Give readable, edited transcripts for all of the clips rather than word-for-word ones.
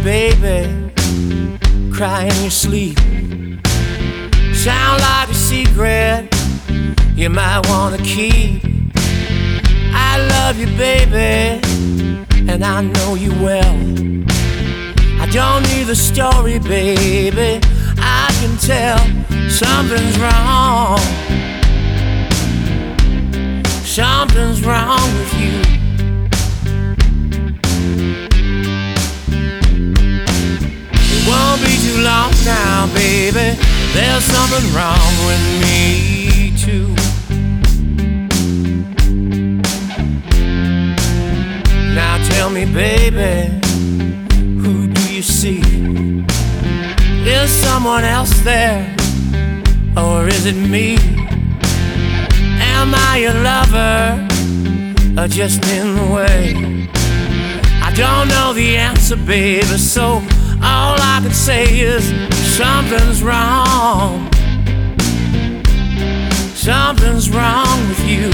baby, cry in your sleep. Sound like a secret you might wanna keep. I love you, baby, and I know you well. I don't need the story, baby, I can tell something's wrong. Something's wrong with you. It won't be too long now, baby, there's something wrong with me too. Now tell me, baby, who do you see? Is someone else there, or is it me? Am I your lover, or just in the way? I don't know the answer, baby, so all I can say is something's wrong. Something's wrong with you.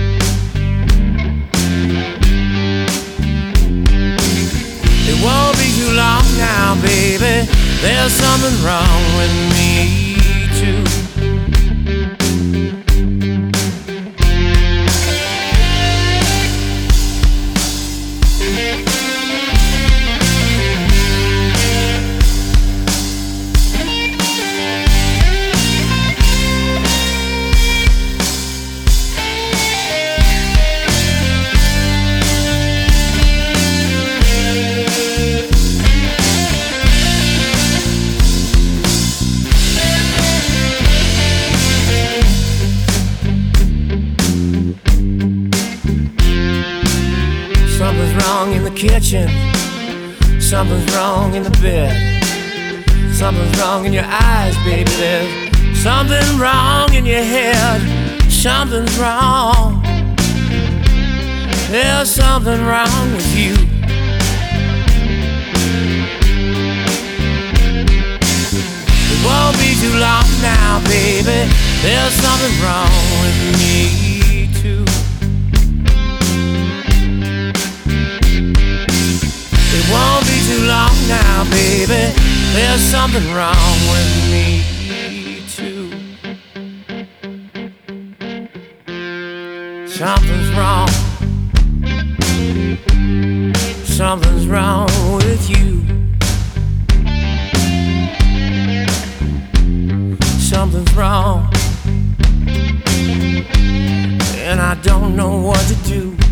It won't be too long now, baby, there's something wrong with me too. Something's wrong in the kitchen, something's wrong in the bed, something's wrong in your eyes, baby, there's something wrong in your head. Something's wrong, there's something wrong with you. It won't be too long now, baby, there's something wrong with me too. It won't be too long now, baby, there's something wrong with me too. Something's wrong. Something's wrong with you. Something's wrong, and I don't know what to do.